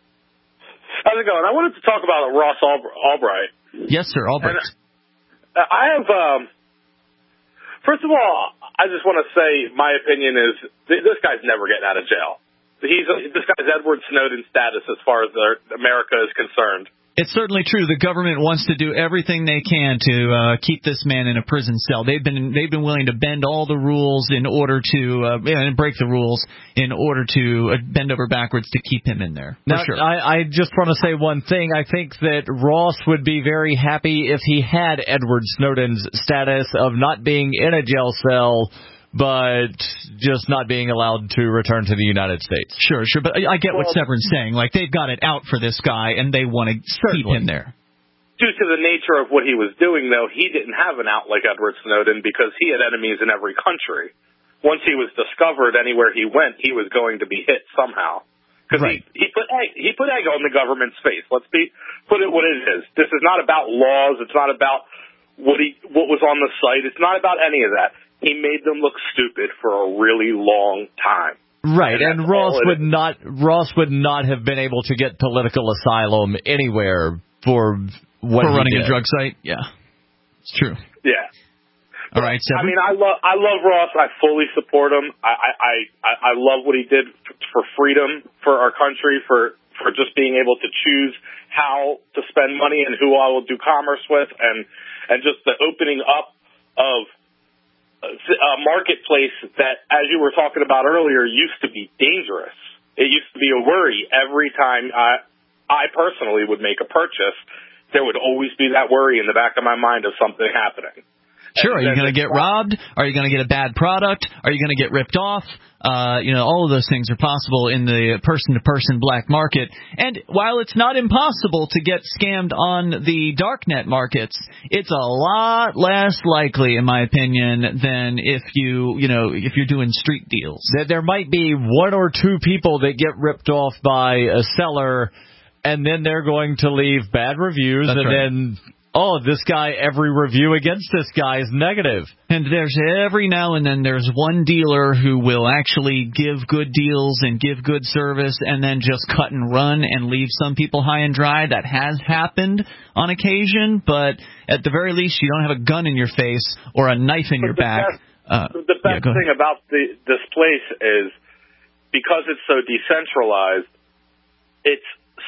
How's it going? I wanted to talk about Ross Ulbricht. Yes, sir, Ulbricht. And I have... Um, First of all, I just want to say my opinion is th- this guy's never getting out of jail. He's this guy's Edward Snowden status as far as the, America is concerned. It's certainly true. The government wants to do everything they can to uh, keep this man in a prison cell. They've been they've been willing to bend all the rules in order to uh, and break the rules in order to uh, bend over backwards to keep him in there. For now, sure. I, I just want to say one thing. I think that Ross would be very happy if he had Edward Snowden's status of not being in a jail cell, but just not being allowed to return to the United States. Sure, sure. But I, I get well, what Severin's saying. Like, they've got it out for this guy, and they want to keep him there. Due to the nature of what he was doing, though, he didn't have an out like Edward Snowden because he had enemies in every country. Once he was discovered, anywhere he went, he was going to be hit somehow. Because right. he, he put egg, he put egg on the government's face. Let's be put it what it is. This is not about laws. It's not about what he what was on the site. It's not about any of that. He made them look stupid for a really long time. Right, and, and Ross would is. not Ross would not have been able to get political asylum anywhere for what for he running did. a drug site. Yeah, it's true. Yeah. All right, Severin. I mean, I love I love Ross. I fully support him. I I I, I love what he did for freedom for our country, for for just being able to choose how to spend money and who I will do commerce with, and and just the opening up of a marketplace that, as you were talking about earlier, used to be dangerous. It used to be a worry every time I, I personally would make a purchase. There would always be that worry in the back of my mind of something happening. Sure. Are you going to get robbed? Are you going to get a bad product? Are you going to get ripped off? Uh, you know, all of those things are possible in the person-to-person black market. And while it's not impossible to get scammed on the darknet markets, it's a lot less likely, in my opinion, than if you, you know, if you're doing street deals. There might be one or two people that get ripped off by a seller, and then they're going to leave bad reviews, That's and right. then, oh, this guy, every review against this guy is negative. And there's every now and then there's one dealer who will actually give good deals and give good service and then just cut and run and leave some people high and dry. That has happened on occasion, but at the very least, you don't have a gun in your face or a knife in But your the back. Best, uh, the best yeah, thing about the, this place is because it's so decentralized, it's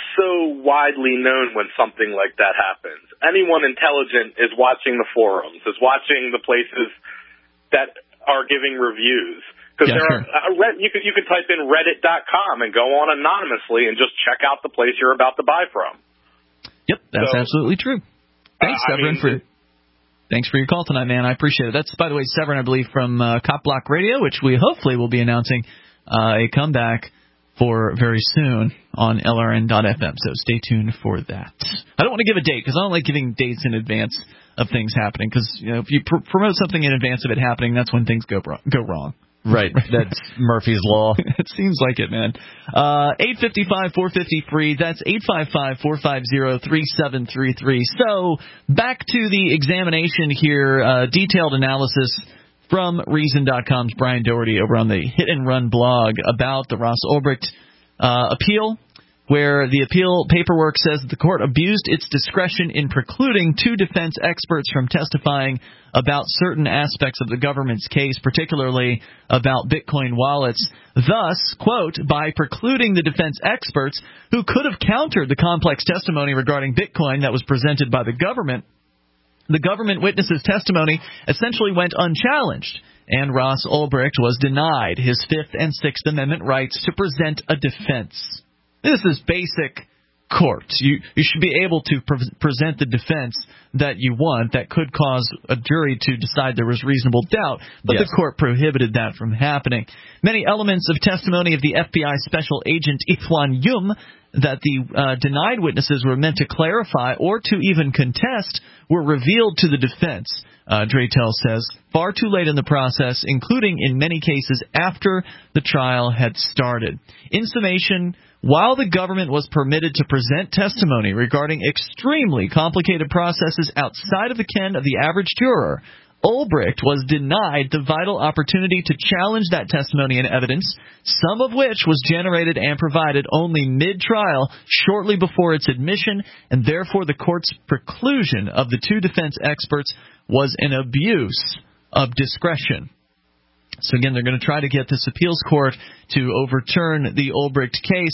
so widely known when something like that happens. Anyone intelligent is watching the forums, is watching the places that are giving reviews. Because yeah, there sure. are, uh, you could you could type in reddit dot com and go on anonymously and just check out the place you're about to buy from. Yep, that's So, absolutely true. Thanks, uh, Severin, I for mean, thanks for your call tonight, man. I appreciate it. That's, by the way, Severin, I believe, from uh, Cop Block Radio, which we hopefully will be announcing uh, a comeback for very soon on L R N dot F M, so stay tuned for that. I don't want to give a date because I don't like giving dates in advance of things happening because you know, if you pr- promote something in advance of it happening, that's when things go wrong. Go wrong. Right, that's Murphy's Law. It seems like it, man. Uh, eight five five, four five zero, free. That's eight five five, four five zero, three seven three three. So back to the examination here, uh, detailed analysis from Reason dot com's Brian Doherty over on the Hit and Run blog about the Ross Ulbricht uh, appeal, where the appeal paperwork says that the court abused its discretion in precluding two defense experts from testifying about certain aspects of the government's case, particularly about Bitcoin wallets. Thus, quote, by precluding the defense experts who could have countered the complex testimony regarding Bitcoin that was presented by the government, the government witness's testimony essentially went unchallenged, and Ross Ulbricht was denied his Fifth and Sixth Amendment rights to present a defense. This is basic court. You you should be able to pre- present the defense that you want that could cause a jury to decide there was reasonable doubt, but Yes. the court prohibited that from happening. Many elements of testimony of the F B I Special Agent Ifwan Yum that the uh, denied witnesses were meant to clarify or to even contest were revealed to the defense, uh, Draytel says, far too late in the process, including in many cases after the trial had started. In summation, while the government was permitted to present testimony regarding extremely complicated processes outside of the ken of the average juror, Ulbricht was denied the vital opportunity to challenge that testimony and evidence, some of which was generated and provided only mid-trial, shortly before its admission, and therefore the court's preclusion of the two defense experts was an abuse of discretion. So again, they're going to try to get this appeals court to overturn the Ulbricht case.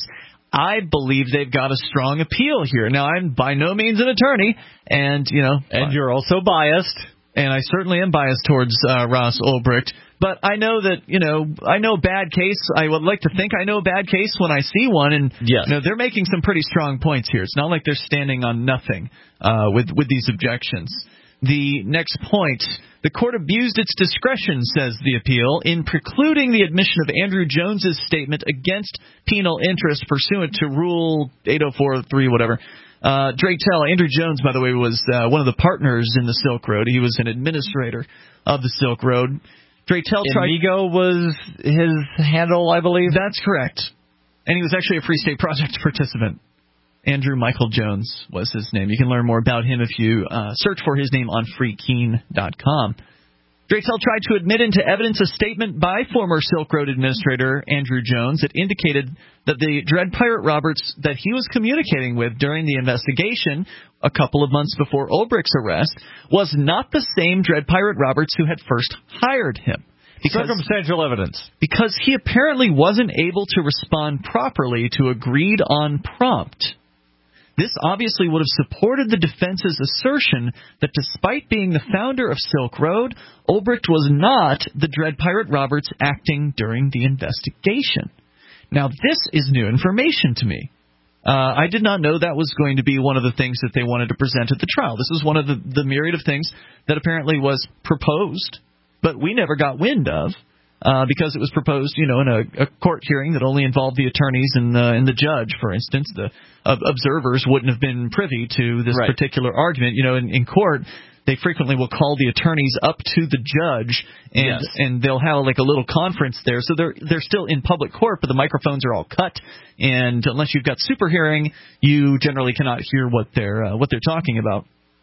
I believe they've got a strong appeal here. Now, I'm by no means an attorney, and, you know... And you're also biased. And I certainly am biased towards uh, Ross Ulbricht. But I know that, you know, I know a bad case. I would like to think I know a bad case when I see one. And, yes. you know, they're making some pretty strong points here. It's not like they're standing on nothing uh, with, with these objections. The next point, the court abused its discretion, says the appeal, in precluding the admission of Andrew Jones's statement against penal interest pursuant to Rule eight oh four three, whatever. Uh, Draytell, Andrew Jones, by the way, was uh, one of the partners in the Silk Road. He was an administrator of the Silk Road. Draytell tried... Amigo was his handle, I believe? That's correct. And he was actually a Free State Project participant. Andrew Michael Jones was his name. You can learn more about him if you uh, search for his name on free keen dot com. Draytell tried to admit into evidence a statement by former Silk Road Administrator Andrew Jones that indicated that the Dread Pirate Roberts that he was communicating with during the investigation a couple of months before Ulbricht's arrest was not the same Dread Pirate Roberts who had first hired him. Because, Circumstantial evidence. Because he apparently wasn't able to respond properly to agreed-on prompt. This obviously would have supported the defense's assertion that despite being the founder of Silk Road, Ulbricht was not the Dread Pirate Roberts acting during the investigation. Now, this is new information to me. Uh, I did not know that was going to be one of the things that they wanted to present at the trial. This is one of the, the myriad of things that apparently was proposed, but we never got wind of. Uh, because it was proposed, you know, in a, a court hearing that only involved the attorneys and the, and the judge, for instance. The uh, observers wouldn't have been privy to this right. particular argument. You know, in, in court, they frequently will call the attorneys up to the judge, and yes. and they'll have like a little conference there. So they're they're still in public court, but the microphones are all cut, and unless you've got super hearing, you generally cannot hear what they're uh, what they're talking about.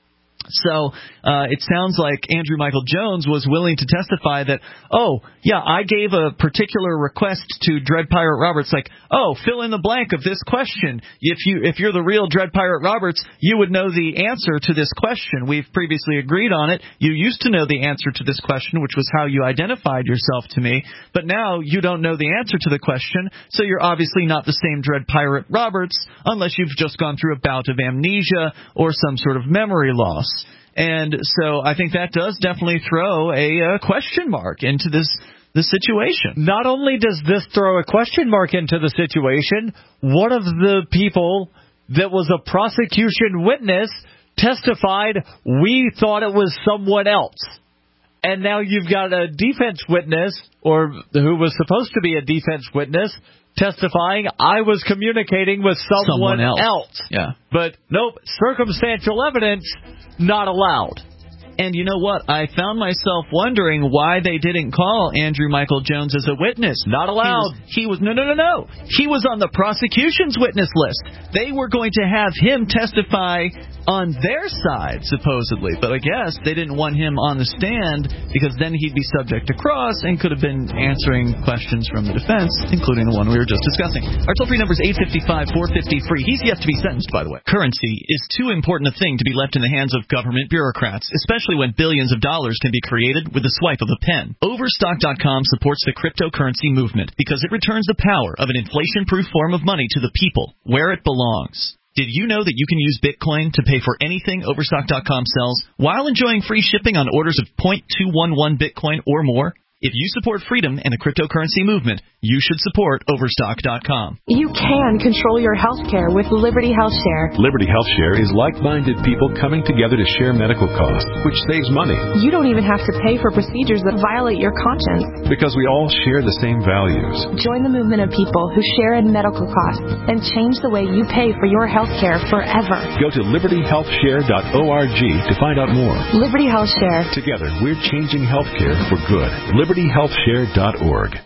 So uh, it sounds like Andrew Michael Jones was willing to testify that, oh, yeah, I gave a particular request to Dread Pirate Roberts, like, oh, fill in the blank of this question. If, you, if you're the real Dread Pirate Roberts, you would know the answer to this question. We've previously agreed on it. You used to know the answer to this question, which was how you identified yourself to me. But now you don't know the answer to the question, so you're obviously not the same Dread Pirate Roberts unless you've just gone through a bout of amnesia or some sort of memory loss. And so I think that does definitely throw a uh, question mark into this this situation. Not only does this throw a question mark into the situation, one of the people that was a prosecution witness testified, we thought it was someone else. And now you've got a defense witness, or who was supposed to be a defense witness, testifying, I was communicating with someone, someone else. else. Yeah. But nope, circumstantial evidence not allowed. And you know what? I found myself wondering why they didn't call Andrew Michael Jones as a witness. Not allowed. He was, he was no, no, no, no. He was on the prosecution's witness list. They were going to have him testify on their side, supposedly. But I guess they didn't want him on the stand because then he'd be subject to cross and could have been answering questions from the defense, including the one we were just discussing. Our toll-free number is eight five five, four five zero, free. He's yet to be sentenced, by the way. Currency is too important a thing to be left in the hands of government bureaucrats, especially when billions of dollars can be created with the swipe of a pen. Overstock dot com supports the cryptocurrency movement because it returns the power of an inflation-proof form of money to the people where it belongs. Did you know that you can use Bitcoin to pay for anything Overstock dot com sells while enjoying free shipping on orders of zero point two one one Bitcoin or more? If you support freedom and the cryptocurrency movement, you should support Overstock dot com. You can control your health care with Liberty Health Share. Liberty Health Share is like-minded people coming together to share medical costs, which saves money. You don't even have to pay for procedures that violate your conscience. Because we all share the same values. Join the movement of people who share in medical costs and change the way you pay for your health care forever. Go to liberty health share dot org to find out more. Liberty Health Share. Together, we're changing health care for good. liberty health share dot org.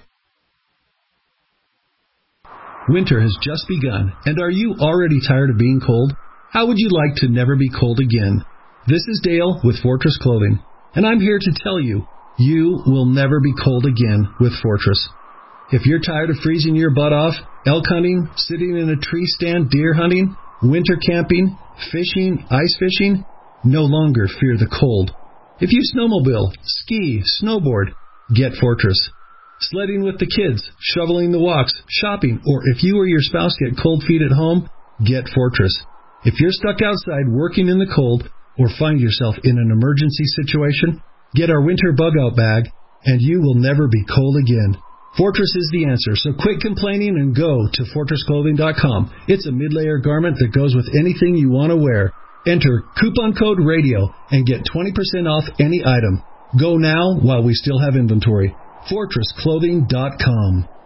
Winter has just begun, and are you already tired of being cold? How would you like to never be cold again? This is Dale with Fortress Clothing, and I'm here to tell you, you will never be cold again with Fortress. If you're tired of freezing your butt off, elk hunting, sitting in a tree stand, deer hunting, winter camping, fishing, ice fishing, no longer fear the cold. If you snowmobile, ski, snowboard, get Fortress. sledding with the kids, shoveling the walks, shopping, or if you or your spouse get cold feet at home, get Fortress. If you're stuck outside working in the cold or find yourself in an emergency situation, get our winter bug-out bag, and you will never be cold again. Fortress is the answer, so quit complaining and go to fortress clothing dot com. It's a mid-layer garment that goes with anything you want to wear. Enter coupon code RADIO and get twenty percent off any item. Go now while we still have inventory. fortress clothing dot com.